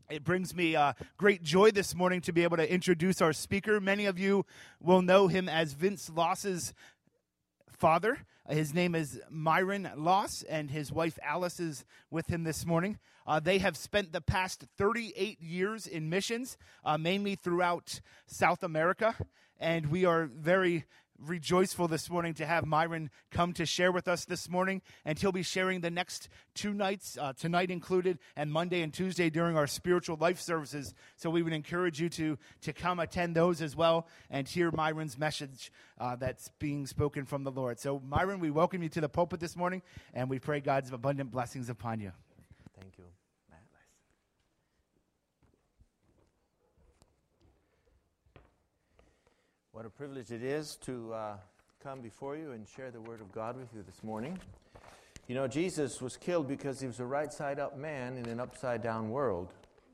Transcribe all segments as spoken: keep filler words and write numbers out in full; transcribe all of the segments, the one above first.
It brings me uh, great joy this morning to be able to introduce our speaker. Many of you will know him as Vince Loss's father. His name is Myron Loss, and his wife Alice is with him this morning. Uh, they have spent the past thirty-eight years in missions, uh, mainly throughout South America, and we are very rejoiceful this morning to have Myron come to share with us this morning, and he'll be sharing the next two nights, uh, tonight included, and Monday and Tuesday during our spiritual life services. So we would encourage you to to come attend those as well and hear Myron's message uh, that's being spoken from the Lord. So Myron, we welcome you to the pulpit this morning, and we pray God's abundant blessings upon you. Thank you. What a privilege it is to uh, come before you and share the Word of God with you this morning. You know, Jesus was killed because he was a right-side-up man in an upside-down world.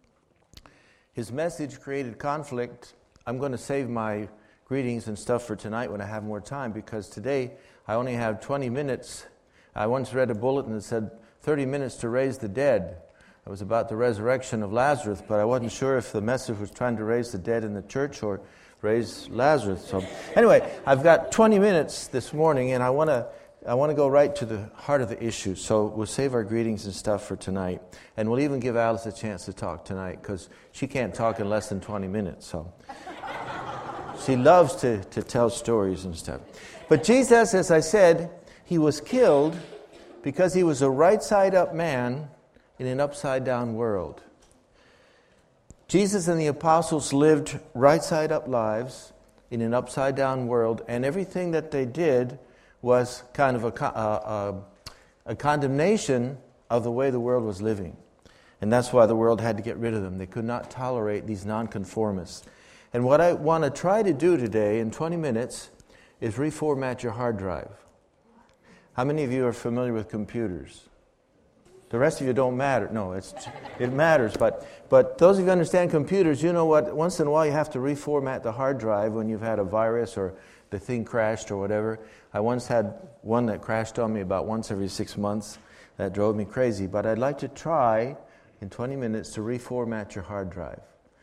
His message created conflict. I'm going to save my greetings and stuff for tonight when I have more time, because today I only have twenty minutes. I once read a bulletin that said thirty minutes to raise the dead. It was about the resurrection of Lazarus, but I wasn't sure if the message was trying to raise the dead in the church or raise Lazarus. So anyway, I've got twenty minutes this morning, and I want to I want to go right to the heart of the issue. So we'll save our greetings and stuff for tonight, and we'll even give Alice a chance to talk tonight, because she can't talk in less than twenty minutes. So she loves to, to tell stories and stuff. But Jesus, as I said, he was killed because he was a right-side-up man in an upside-down world. Jesus and the apostles lived right-side-up lives in an upside-down world, and everything that they did was kind of a, a, a condemnation of the way the world was living. And that's why the world had to get rid of them. They could not tolerate these nonconformists. And what I want to try to do today in twenty minutes is reformat your hard drive. How many of you are familiar with computers? The rest of you don't matter. No, it's it matters. But but those of you who understand computers, you know what? Once in a while you have to reformat the hard drive when you've had a virus or the thing crashed or whatever. I once had one that crashed on me about once every six months. That drove me crazy. But I'd like to try in twenty minutes to reformat your hard drive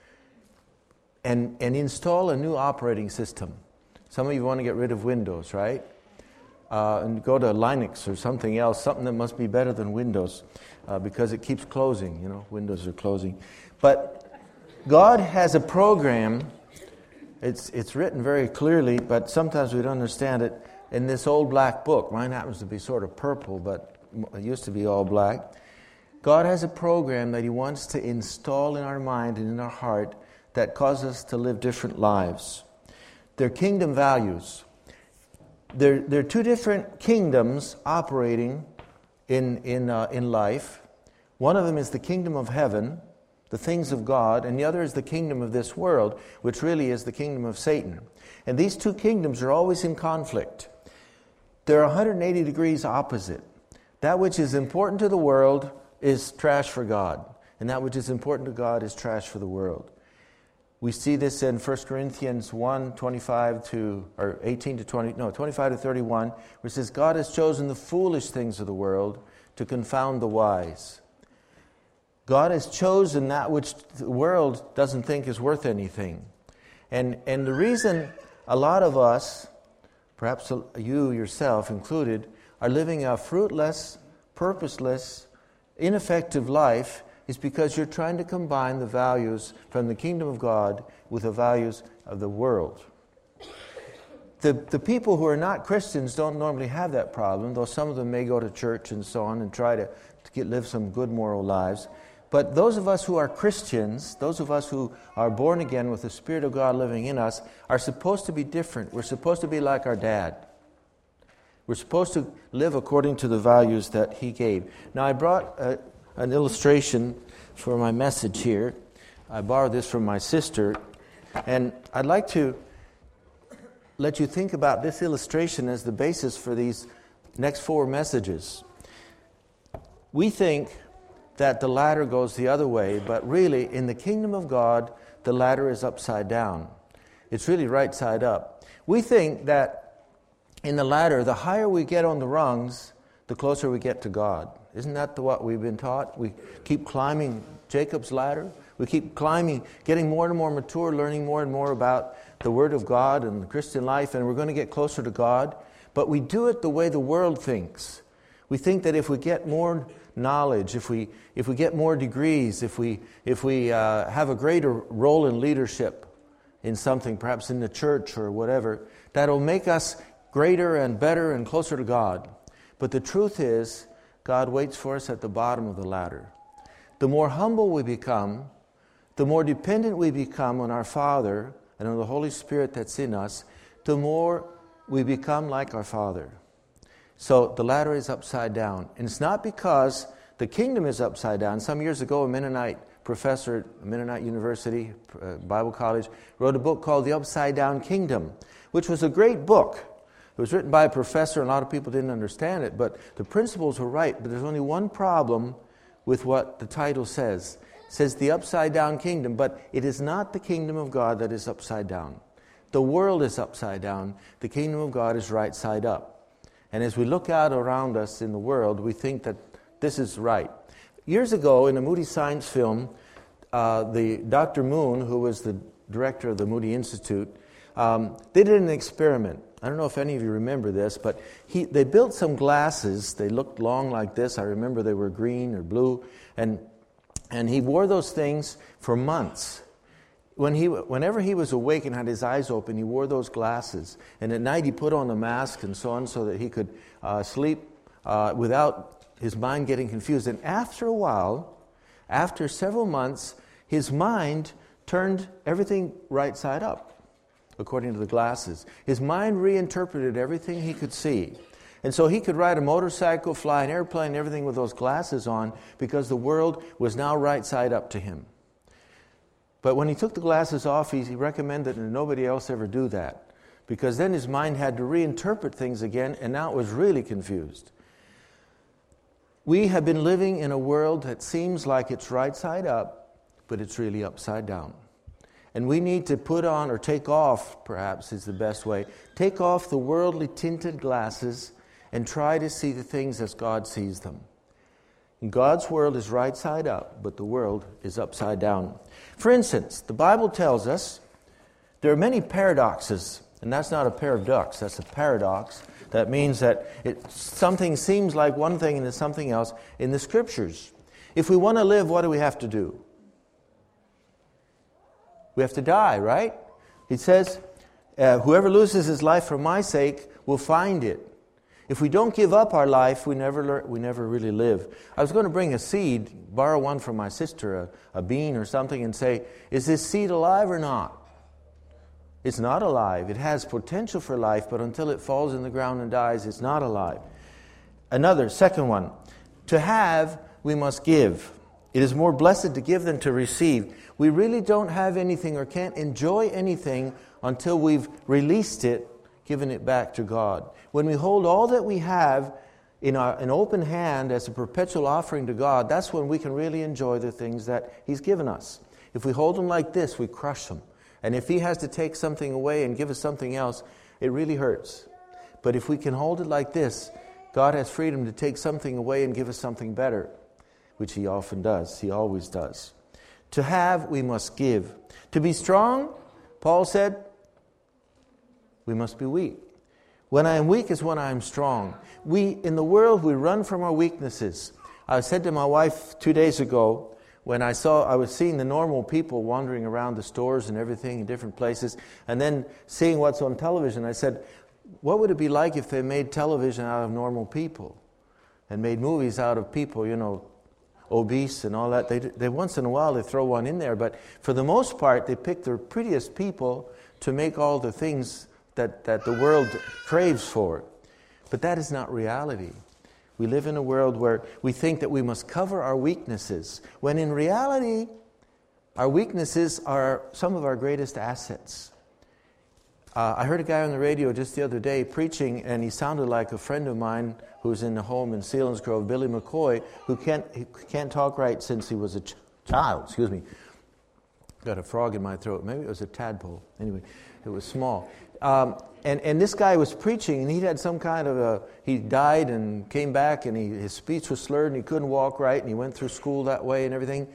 and and install a new operating system. Some of you want to get rid of Windows, right? Uh, and go to Linux or something else, something that must be better than Windows, uh, because it keeps closing. You know, Windows are closing. But God has a program. It's it's written very clearly, but sometimes we don't understand it. In this old black book, mine happens to be sort of purple, but it used to be all black. God has a program that He wants to install in our mind and in our heart that causes us to live different lives. They're kingdom values. There, there are two different kingdoms operating in in uh, in life. One of them is the kingdom of heaven, the things of God, and the other is the kingdom of this world, which really is the kingdom of Satan. And these two kingdoms are always in conflict. They're one hundred eighty degrees opposite. That which is important to the world is trash for God, and that which is important to God is trash for the world. We see this in First Corinthians one, twenty-five to, or eighteen to twenty, no, twenty-five to thirty-one, where it says, God has chosen the foolish things of the world to confound the wise. God has chosen that which the world doesn't think is worth anything. And, and the reason a lot of us, perhaps you yourself included, are living a fruitless, purposeless, ineffective life is because you're trying to combine the values from the kingdom of God with the values of the world. The, the people who are not Christians don't normally have that problem, though some of them may go to church and so on and try to, to get, live some good moral lives. But those of us who are Christians, those of us who are born again with the Spirit of God living in us, are supposed to be different. We're supposed to be like our dad. We're supposed to live according to the values that He gave. Now, I brought a, an illustration for my message here. I borrowed this from my sister, and I'd like to let you think about this illustration as the basis for these next four messages. We think that the ladder goes the other way, but really, in the kingdom of God, the ladder is upside down. It's really right side up. We think that in the ladder, the higher we get on the rungs, the closer we get to God. Isn't that the, what we've been taught? We keep climbing Jacob's ladder. We keep climbing, getting more and more mature, learning more and more about the Word of God and the Christian life, and we're going to get closer to God. But we do it the way the world thinks. We think that if we get more knowledge, if we if we get more degrees, if we if we uh, have a greater role in leadership in something, perhaps in the church or whatever, that'll make us greater and better and closer to God. But the truth is, God waits for us at the bottom of the ladder. The more humble we become, the more dependent we become on our Father and on the Holy Spirit that's in us, the more we become like our Father. So the ladder is upside down. And it's not because the kingdom is upside down. Some years ago, a Mennonite professor at Mennonite University, uh, Bible College, wrote a book called The Upside Down Kingdom, which was a great book. It was written by a professor, and a lot of people didn't understand it, but the principles were right. But there's only one problem with what the title says. It says the upside down kingdom, but it is not the kingdom of God that is upside down. The world is upside down. The kingdom of God is right side up. And as we look out around us in the world, we think that this is right. Years ago, in a Moody Science film, uh, the Doctor Moon, who was the director of the Moody Institute, um, they did an experiment. I don't know if any of you remember this, but he, they built some glasses. They looked long like this. I remember they were green or blue. And, and he wore those things for months. When he, whenever he was awake and had his eyes open, he wore those glasses. And at night he put on a mask and so on so that he could uh, sleep uh, without his mind getting confused. And after a while, after several months, his mind turned everything right side up, according to the glasses. His mind reinterpreted everything he could see. And so he could ride a motorcycle, fly an airplane, everything with those glasses on, because the world was now right side up to him. But when he took the glasses off, he, he recommended that nobody else ever do that, because then his mind had to reinterpret things again, and now it was really confused. We have been living in a world that seems like it's right side up, but it's really upside down. And we need to put on, or take off, perhaps is the best way, take off the worldly tinted glasses and try to see the things as God sees them. And God's world is right side up, but the world is upside down. For instance, the Bible tells us there are many paradoxes, and that's not a pair of ducks, that's a paradox. That means that it, something seems like one thing and it's something else in the Scriptures. If we want to live, what do we have to do? We have to die, right? It says, uh, whoever loses his life for my sake will find it. If we don't give up our life, we never learn, we never really live. I was going to bring a seed, borrow one from my sister, a, a bean or something, and say, is this seed alive or not? It's not alive. It has potential for life, but until it falls in the ground and dies, it's not alive. Another, second one, to have, we must give. It is more blessed to give than to receive. We really don't have anything or can't enjoy anything until we've released it, given it back to God. When we hold all that we have in our, an open hand as a perpetual offering to God, that's when we can really enjoy the things that He's given us. If we hold them like this, we crush them. And if He has to take something away and give us something else, it really hurts. But if we can hold it like this, God has freedom to take something away and give us something better, which He often does. He always does. To have, we must give. To be strong, Paul said, we must be weak. When I am weak is when I am strong. We, in the world, we run from our weaknesses. I said to my wife two days ago, when I saw, I was seeing the normal people wandering around the stores and everything in different places, and then seeing what's on television, I said, what would it be like if they made television out of normal people and made movies out of people, you know, obese and all that? They, they once in a while they throw one in there, but for the most part they pick the prettiest people to make all the things that, that the world craves for. But that is not reality. We live in a world where we think that we must cover our weaknesses, when in reality, our weaknesses are some of our greatest assets. Uh, I heard a guy on the radio just the other day preaching, and he sounded like a friend of mine who's in the home in Selinsgrove, Billy McCoy, who can't he can't talk right since he was a ch- child. Excuse me. Got a frog in my throat. Maybe it was a tadpole. Anyway, it was small. Um, and, and this guy was preaching, and he had some kind of a, he died and came back, and he, his speech was slurred, and he couldn't walk right, and he went through school that way and everything.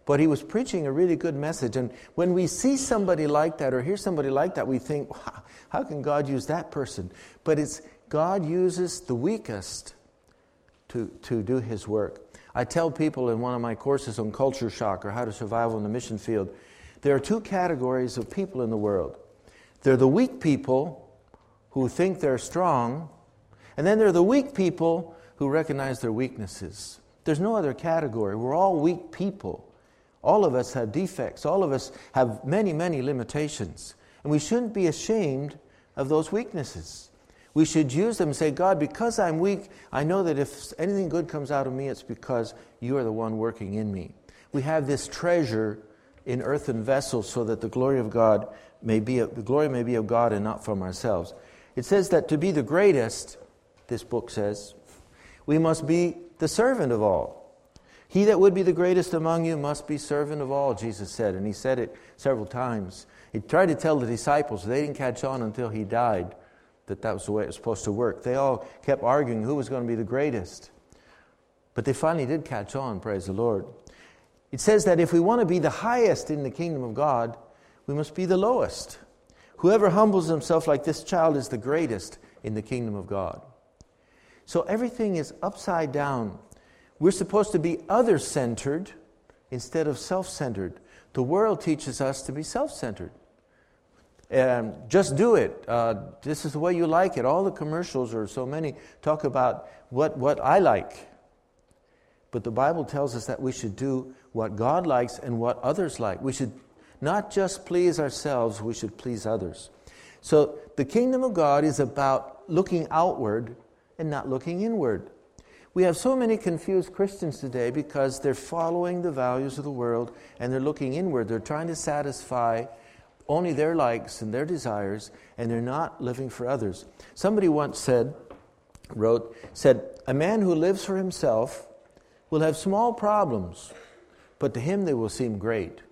But he was preaching a really good message. And when we see somebody like that or hear somebody like that, we think, wow, how can God use that person? But it's God uses the weakest to, to do his work. I tell people in one of my courses on culture shock or how to survive on the mission field, there are two categories of people in the world. They're the weak people who think they're strong, and then there are the weak people who recognize their weaknesses. There's no other category. We're all weak people. All of us have defects. All of us have many, many limitations. And we shouldn't be ashamed of those weaknesses. We should use them and say, God, because I'm weak, I know that if anything good comes out of me, it's because you are the one working in me. We have this treasure in earthen vessels so that the glory of God may be, the glory may be of God and not from ourselves. It says that to be the greatest, this book says, we must be the servant of all. He that would be the greatest among you must be servant of all, Jesus said. And he said it several times. He tried to tell the disciples, they didn't catch on until he died, that that was the way it was supposed to work. They all kept arguing who was going to be the greatest. But they finally did catch on, praise the Lord. It says that if we want to be the highest in the kingdom of God, we must be the lowest. Whoever humbles himself like this child is the greatest in the kingdom of God. So everything is upside down. We're supposed to be other-centered instead of self-centered. The world teaches us to be self-centered. Um, just do it. Uh, this is the way you like it. All the commercials, or so many, talk about what, what I like. But the Bible tells us that we should do what God likes and what others like. We should not just please ourselves, we should please others. So the kingdom of God is about looking outward and not looking inward. We have so many confused Christians today because they're following the values of the world and they're looking inward. They're trying to satisfy only their likes and their desires, and they're not living for others. Somebody once said, wrote, said, a man who lives for himself will have small problems, but to him they will seem great.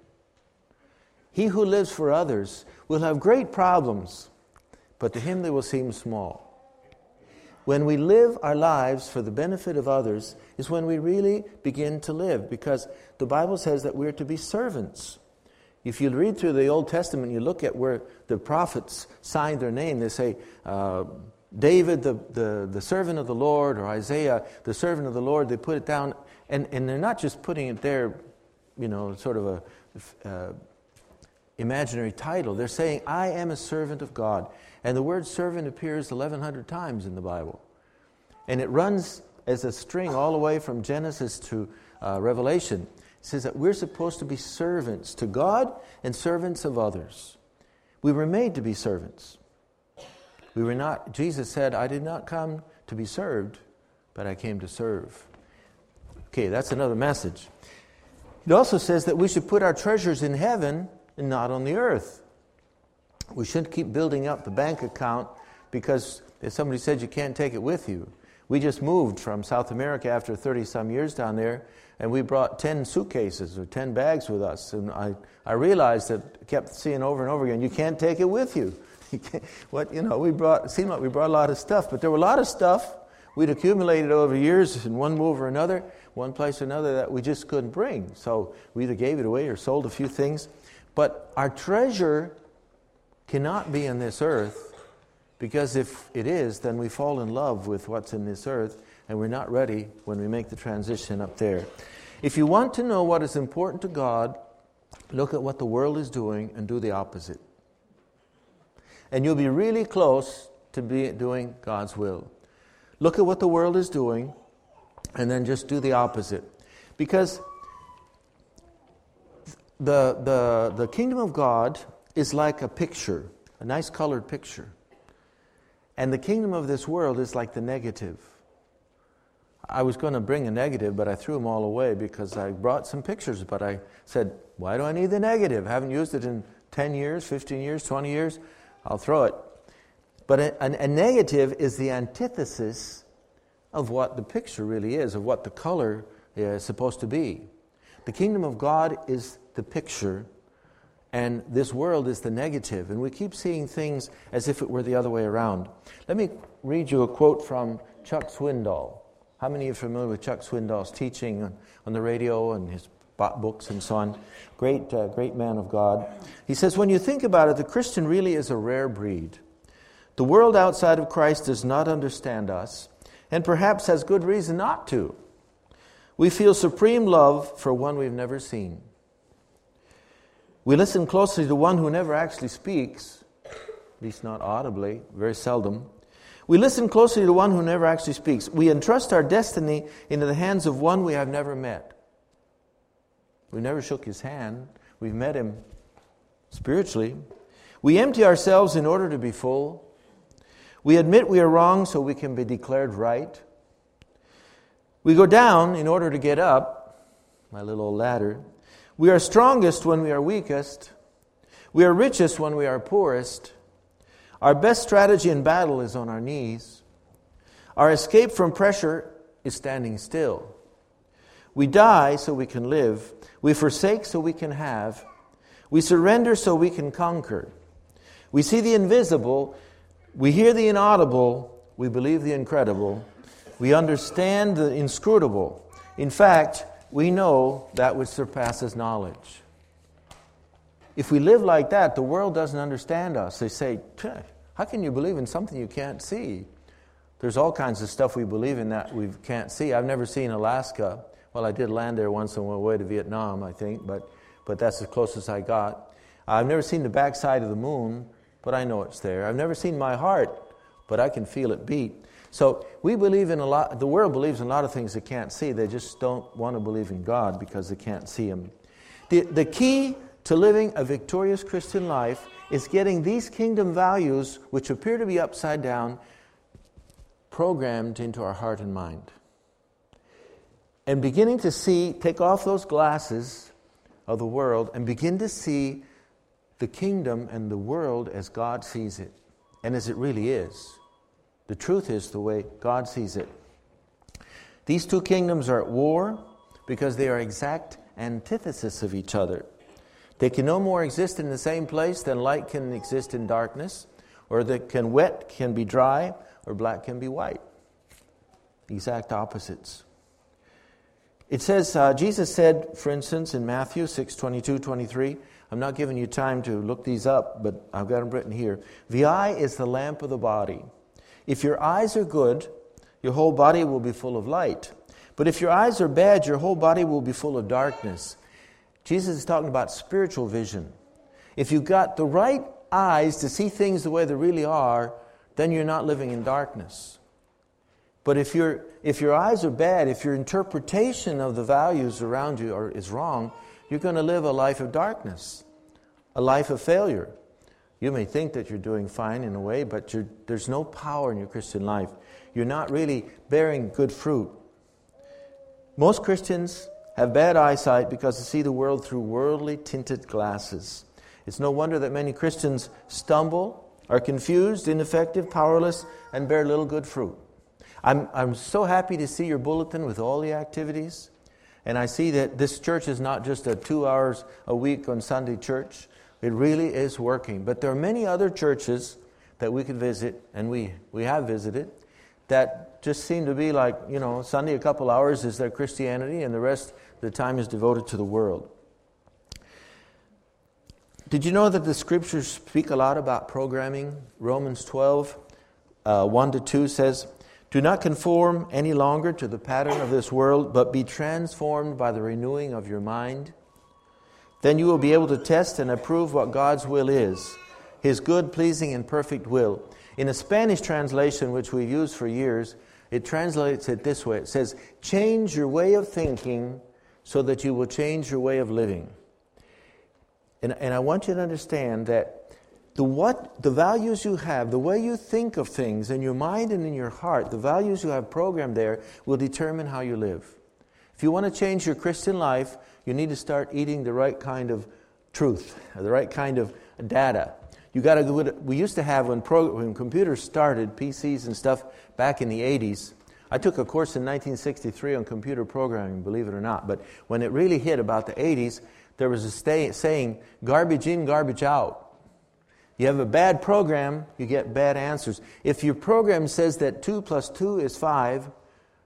He who lives for others will have great problems, but to him they will seem small. When we live our lives for the benefit of others is when we really begin to live, because the Bible says that we're to be servants. If you read through the Old Testament, you look at where the prophets signed their name, they say, uh, David, the, the, the servant of the Lord, or Isaiah, the servant of the Lord. They put it down, and, and they're not just putting it there, you know, sort of a uh, imaginary title. They're saying, I am a servant of God. And the word servant appears eleven hundred times in the Bible. And it runs as a string all the way from Genesis to uh, Revelation. It says that we're supposed to be servants to God and servants of others. We were made to be servants. We were not, Jesus said, I did not come to be served, but I came to serve. Okay, that's another message. It also says that we should put our treasures in heaven and not on the earth. We shouldn't keep building up the bank account because if somebody said you can't take it with you. We just moved from South America after thirty-some years down there, and we brought ten suitcases or ten bags with us. And I, I realized that, kept seeing over and over again, you can't take it with you. you can't, what you know, we brought, it seemed like we brought a lot of stuff, but there were a lot of stuff we'd accumulated over years in one move or another, one place or another, that we just couldn't bring. So we either gave it away or sold a few things. But our treasure cannot be in this earth, because if it is, then we fall in love with what's in this earth, and we're not ready when we make the transition up there. If you want to know what is important to God, look at what the world is doing and do the opposite. And you'll be really close to be doing God's will. Look at what the world is doing, and then just do the opposite. Because the the the kingdom of God is like a picture, a nice colored picture. And the kingdom of this world is like the negative. I was going to bring a negative, but I threw them all away because I brought some pictures, but I said, why do I need the negative? I haven't used it in ten years, fifteen years, twenty years. I'll throw it. But a, a, a negative is the antithesis of what the picture really is, of what the color is supposed to be. The kingdom of God is the picture, and this world is the negative. And we keep seeing things as if it were the other way around. Let me read you a quote from Chuck Swindoll. How many are familiar with Chuck Swindoll's teaching on, on the radio and his bought books and so on. Great, uh, great man of God. He says, when you think about it, the Christian really is a rare breed. The world outside of Christ does not understand us, and perhaps has good reason not to. We feel supreme love for one we've never seen. We listen closely to one who never actually speaks, at least not audibly, very seldom. We listen closely to one who never actually speaks. We entrust our destiny into the hands of one we have never met. We never shook his hand. We've met him spiritually. We empty ourselves in order to be full. We admit we are wrong so we can be declared right. We go down in order to get up, my little old ladder. We are strongest when we are weakest. We are richest when we are poorest. Our best strategy in battle is on our knees. Our escape from pressure is standing still. We die so we can live. We forsake so we can have. We surrender so we can conquer. We see the invisible. We hear the inaudible. We believe the incredible. We understand the inscrutable. In fact, we know that which surpasses knowledge. If we live like that, the world doesn't understand us. They say, how can you believe in something you can't see? There's all kinds of stuff we believe in that we can't see. I've never seen Alaska. Well, I did land there once on my way to Vietnam, I think, but, but that's as close as I got. I've never seen the backside of the moon, but I know it's there. I've never seen my heart, but I can feel it beat. So we believe in a lot, the world believes in a lot of things they can't see. They just don't want to believe in God because they can't see Him. The, the key to living a victorious Christian life is getting these kingdom values, which appear to be upside down, programmed into our heart and mind. And beginning to see, take off those glasses of the world and begin to see the kingdom and the world as God sees it and as it really is. The truth is the way God sees it. These two kingdoms are at war because they are exact antithesis of each other. They can no more exist in the same place than light can exist in darkness, or that can wet can be dry, or black can be white. Exact opposites. It says, uh, Jesus said, for instance, in Matthew six, twenty-two, twenty-three, I'm not giving you time to look these up, but I've got them written here. The eye is the lamp of the body. If your eyes are good, your whole body will be full of light. But if your eyes are bad, your whole body will be full of darkness. Jesus is talking about spiritual vision. If you've got the right eyes to see things the way they really are, then you're not living in darkness. But if your if your eyes are bad, if your interpretation of the values around you are, is wrong, you're going to live a life of darkness, a life of failure. You may think that you're doing fine in a way, but you're, there's no power in your Christian life. You're not really bearing good fruit. Most Christians have bad eyesight because they see the world through worldly tinted glasses. It's no wonder that many Christians stumble, are confused, ineffective, powerless, and bear little good fruit. I'm, I'm so happy to see your bulletin with all the activities. And I see that this church is not just a two hours a week on Sunday church. It really is working. But there are many other churches that we could visit, and we, we have visited, that just seem to be like, you know, Sunday a couple hours is their Christianity, and the rest of the time is devoted to the world. Did you know that the Scriptures speak a lot about programming? Romans twelve, uh, one to two says, do not conform any longer to the pattern of this world, but be transformed by the renewing of your mind. Then you will be able to test and approve what God's will is, His good, pleasing, and perfect will. In a Spanish translation, which we've used for years, it translates it this way. It says, change your way of thinking so that you will change your way of living. And, and I want you to understand that the what the values you have, the way you think of things in your mind and in your heart, the values you have programmed there will determine how you live. If you want to change your Christian life, you need to start eating the right kind of truth, the right kind of data. You got to. We used to have when, pro, when computers started, P Cs and stuff back in the eighties. I took a course in nineteen sixty-three on computer programming, believe it or not. But when it really hit about the eighties, there was a stay, saying, garbage in, garbage out. You have a bad program, you get bad answers. If your program says that two plus two is five,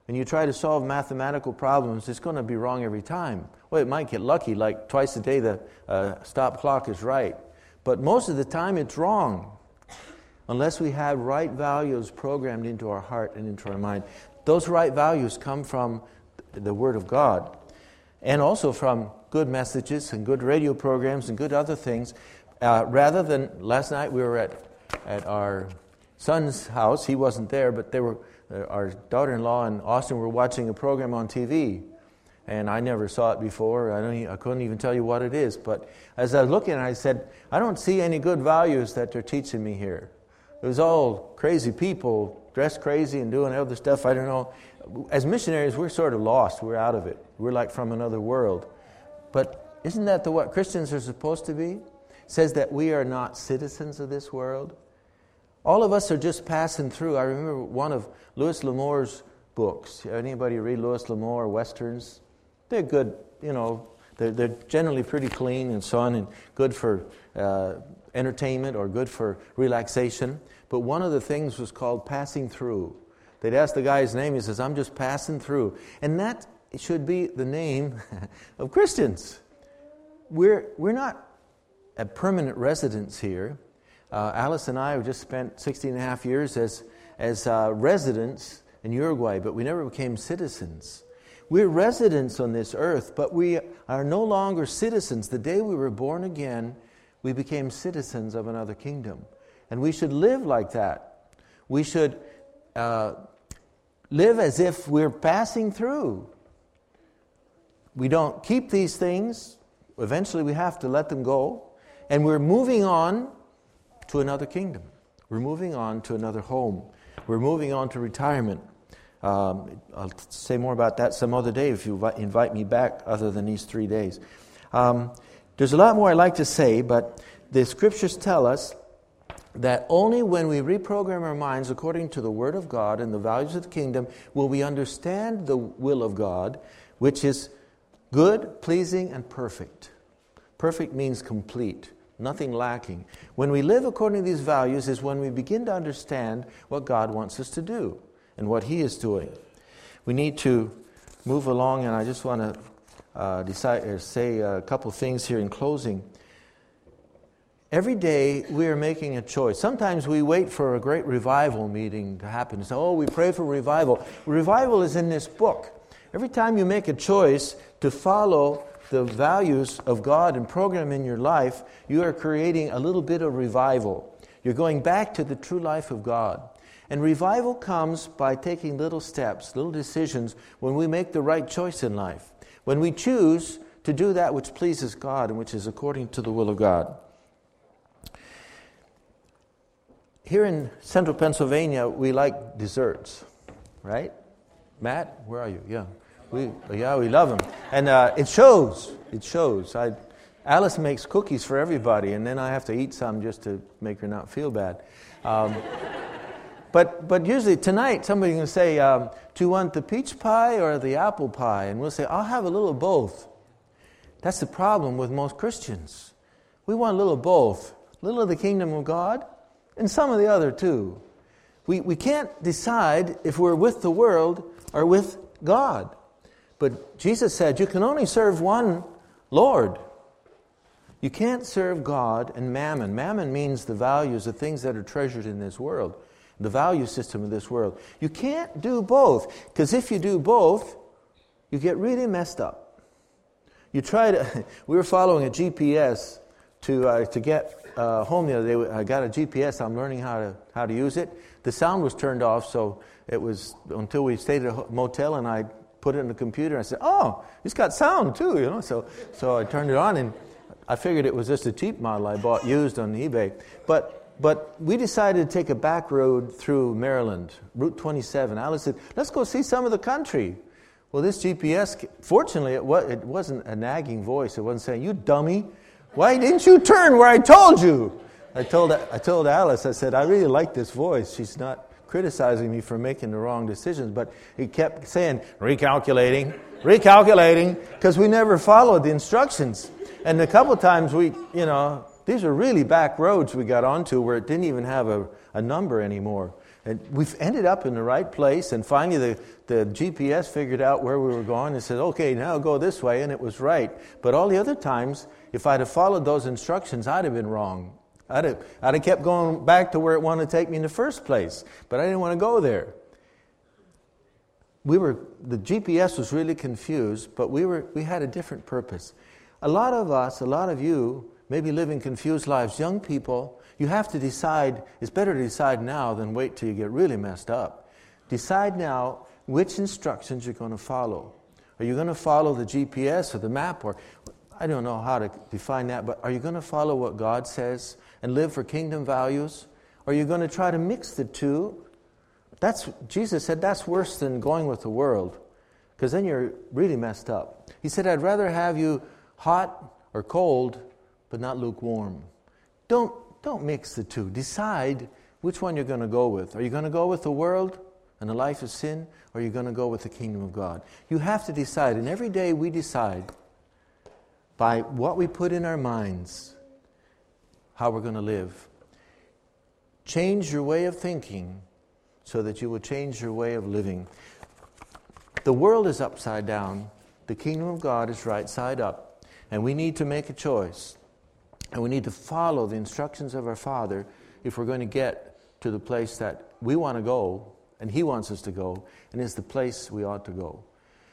and you try to solve mathematical problems, it's going to be wrong every time. Well, it might get lucky, like twice a day the uh, stop clock is right. But most of the time it's wrong, unless we have right values programmed into our heart and into our mind. Those right values come from the Word of God, and also from good messages and good radio programs and good other things. Uh, rather than, last night we were at, at our son's house. He wasn't there, but they were, uh, our daughter-in-law and Austin were watching a program on T V. And I never saw it before. I don't. Even, I couldn't even tell you what it is. But as I was looking, I said, I don't see any good values that they're teaching me here. It was all crazy people, dressed crazy and doing other stuff. I don't know. As missionaries, we're sort of lost. We're out of it. We're like from another world. But isn't that the what Christians are supposed to be? It says that we are not citizens of this world. All of us are just passing through. I remember one of Louis L'Amour's books. Anybody read Louis L'Amour, Westerns? They're good, you know, they're, they're generally pretty clean and so on, and good for uh, entertainment or good for relaxation. But one of the things was called Passing Through. They'd ask the guy's name, he says, I'm just passing through. And that should be the name of Christians. We're, we're not a permanent residence here. Uh, Alice and I have just spent sixteen and a half years as, as uh, residents in Uruguay, but we never became citizens. We're residents on this earth, but we are no longer citizens. The day we were born again, we became citizens of another kingdom. And we should live like that. We should uh, live as if we're passing through. We don't keep these things. Eventually we have to let them go. And we're moving on to another kingdom. We're moving on to another home. We're moving on to retirement. Um, I'll say more about that some other day if you invite me back other than these three days. Um, there's a lot more I'd like to say, but the Scriptures tell us that only when we reprogram our minds according to the Word of God and the values of the kingdom will we understand the will of God, which is good, pleasing, and perfect. Perfect means complete, nothing lacking. When we live according to these values is when we begin to understand what God wants us to do and what He is doing. We need to move along, and I just want to uh, decide, or say a couple things here in closing. Every day we are making a choice. Sometimes we wait for a great revival meeting to happen. So, oh, we pray for revival. Revival is in this book. Every time you make a choice to follow the values of God and program in your life, you are creating a little bit of revival. You're going back to the true life of God. And revival comes by taking little steps, little decisions when we make the right choice in life. When we choose to do that which pleases God and which is according to the will of God. Here in central Pennsylvania, we like desserts, right? Matt, where are you? Yeah, we yeah we love them, and uh, it shows. It shows. I, Alice makes cookies for everybody, and then I have to eat some just to make her not feel bad. Um, but but usually tonight somebody's going to say, um, "Do you want the peach pie or the apple pie?" And we'll say, "I'll have a little of both." That's the problem with most Christians. We want a little of both, a little of the kingdom of God. And some of the other too. We we can't decide if we're with the world or with God. But Jesus said you can only serve one Lord. You can't serve God and mammon. Mammon means the values, the things that are treasured in this world, the value system of this world. You can't do both, because if you do both, you get really messed up. You try to. We were following a G P S to uh, to get. Uh, home the other day. I got a G P S. I'm learning how to how to use it. The sound was turned off, so it was until we stayed at a motel, and I put it in the computer. And I said, "Oh, it's got sound too," you know. So so I turned it on, and I figured it was just a cheap model I bought used on eBay. But but we decided to take a back road through Maryland, Route twenty-seven. Alice said, "Let's go see some of the country." Well, this G P S, fortunately, it was it wasn't a nagging voice. It wasn't saying, "You dummy. Why didn't you turn where I told you?" I told I told Alice, I said, I really like this voice. She's not criticizing me for making the wrong decisions, but he kept saying, recalculating, recalculating, because we never followed the instructions. And a couple times we, you know, these are really back roads we got onto where it didn't even have a, a number anymore. And we've ended up in the right place, and finally the, the G P S figured out where we were going and said, okay, now go this way, and it was right. But all the other times, if I'd have followed those instructions, I'd have been wrong. I'd have, I'd have kept going back to where it wanted to take me in the first place, but I didn't want to go there. We were, the G P S was really confused, but we were, we had a different purpose. A lot of us, a lot of you, may be living confused lives. Young people, you have to decide, it's better to decide now than wait till you get really messed up. Decide now which instructions you're going to follow. Are you going to follow the G P S or the map, or I don't know how to define that, but are you going to follow what God says and live for kingdom values? Or are you going to try to mix the two? That's, Jesus said that's worse than going with the world, because then you're really messed up. He said, I'd rather have you hot or cold, but not lukewarm. Don't, don't mix the two. Decide which one you're going to go with. Are you going to go with the world and the life of sin, or are you going to go with the kingdom of God? You have to decide, and every day we decide by what we put in our minds how we're going to live. Change your way of thinking so that you will change your way of living. The world is upside down. The kingdom of God is right side up. And we need to make a choice. And we need to follow the instructions of our Father if we're going to get to the place that we want to go, and He wants us to go, and is the place we ought to go.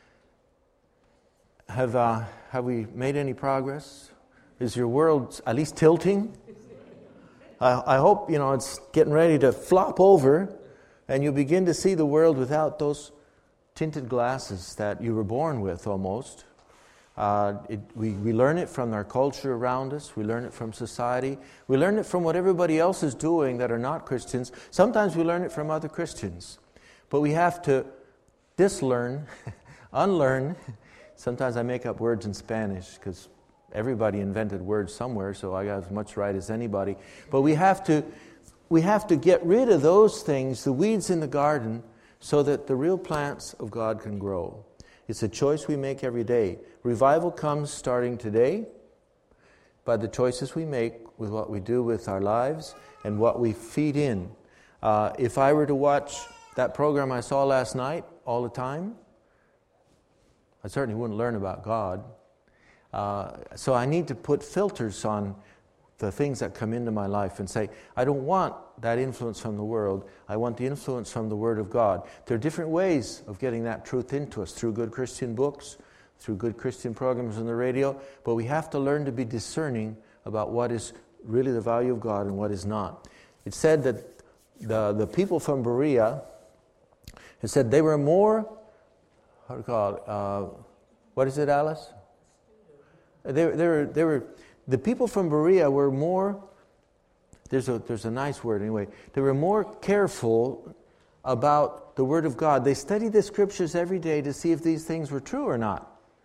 Have uh, have we made any progress? Is your world at least tilting? I, I hope, you know, it's getting ready to flop over, and you begin to see the world without those tinted glasses that you were born with, almost. Uh, it, we, we learn it from our culture around us. We learn it from society. We learn it from what everybody else is doing that are not Christians. Sometimes we learn it from other Christians. But we have to dislearn, unlearn. Sometimes I make up words in Spanish because everybody invented words somewhere, so I got as much right as anybody. But we have to, we have to get rid of those things, the weeds in the garden, so that the real plants of God can grow. It's a choice we make every day. Revival comes starting today by the choices we make with what we do with our lives and what we feed in. Uh, if I were to watch that program I saw last night all the time, I certainly wouldn't learn about God. Uh, so I need to put filters on the things that come into my life and say, I don't want that influence from the world. I want the influence from the Word of God. There are different ways of getting that truth into us, through good Christian books, through good Christian programs on the radio, but we have to learn to be discerning about what is really the value of God and what is not. It said that the, the people from Berea, it said they were more, how do you call it, uh, what is it, Alice? They, they were, they were, the people from Berea were more, there's a, there's a nice word anyway, they were more careful about the Word of God. They studied the Scriptures every day to see if these things were true or not.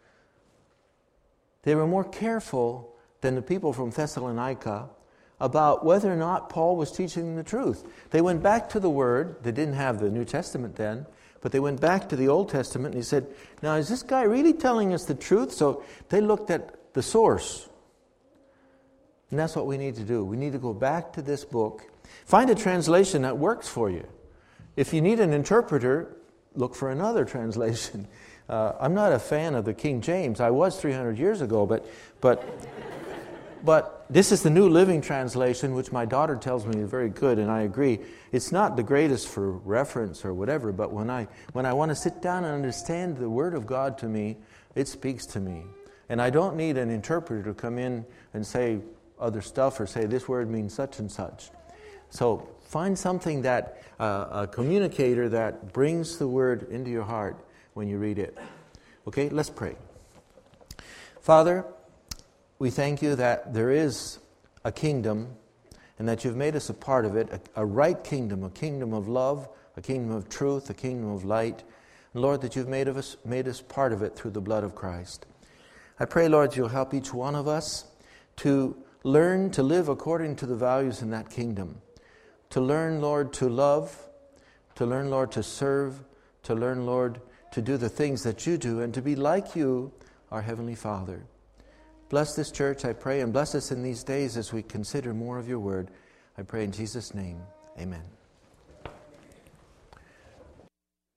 They were more careful than the people from Thessalonica about whether or not Paul was teaching them the truth. They went back to the Word. They didn't have the New Testament then, but they went back to the Old Testament and he said, now is this guy really telling us the truth? So they looked at the source. And that's what we need to do. We need to go back to this book. Find a translation that works for you. If you need an interpreter, look for another translation. Uh, I'm not a fan of the King James. I was three hundred years ago, but but but this is the New Living Translation, which my daughter tells me is very good, and I agree. It's not the greatest for reference or whatever, but when I when I want to sit down and understand the Word of God to me, it speaks to me. And I don't need an interpreter to come in and say other stuff or say this word means such and such. So find something that, uh, a communicator that brings the Word into your heart when you read it. Okay, let's pray. Father, we thank you that there is a kingdom and that you've made us a part of it, a, a right kingdom, a kingdom of love, a kingdom of truth, a kingdom of light. And Lord, that you've made of us made us part of it through the blood of Christ. I pray, Lord, you'll help each one of us to learn to live according to the values in that kingdom. To learn, Lord, to love, to learn, Lord, to serve, to learn, Lord, to do the things that you do, and to be like you, our Heavenly Father. Bless this church, I pray, and bless us in these days as we consider more of your word. I pray in Jesus' name, amen.